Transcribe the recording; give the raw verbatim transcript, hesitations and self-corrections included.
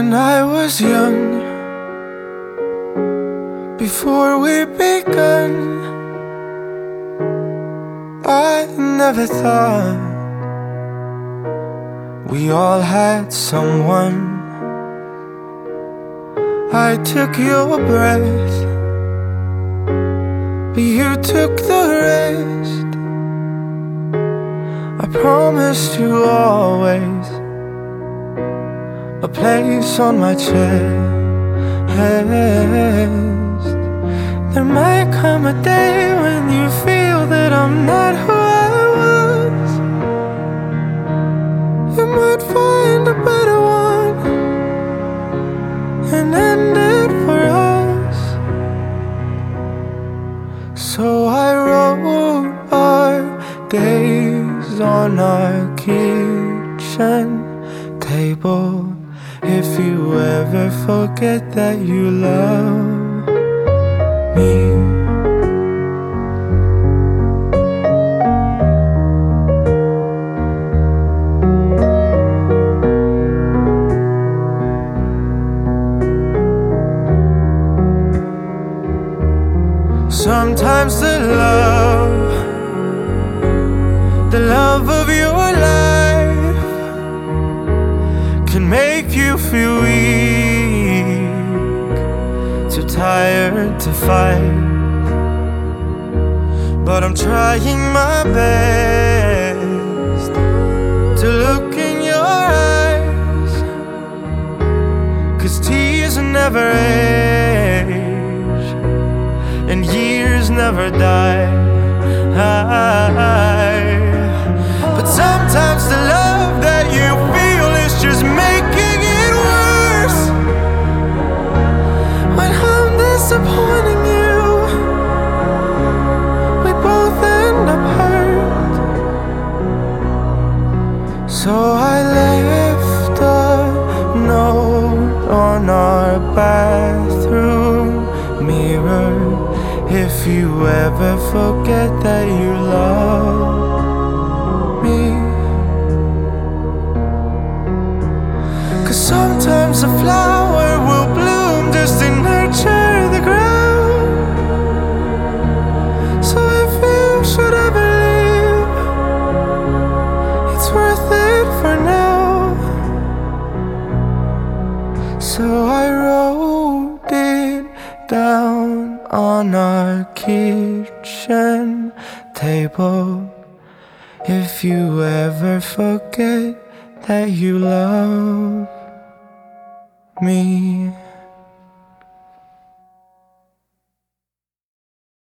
When I was young, before we begun, I never thought we all had someone. I took your breath, but you took the rest. I promised you always a place on my chest. There might come a day when you feel that I'm not who I was. You might find a better one and end it for us. So I wrote our days on our kitchen table. If you ever forget that you love me, sometimes the love, the love of your life can make you feel weak, too tired to fight. But I'm trying my best to look in your eyes, 'cause tears never age and years never die. But sometimes the love that you feel is just making it worse. When I'm disappointing you, we both end up hurt. So I left a note on our bathroom mirror. If you ever forget that you love me, 'cause sometimes a flower will bloom just to nurture the ground. So if you should ever leave, it's worth it for now. So I wrote it down on our kitchen table. If you ever forget that you love me.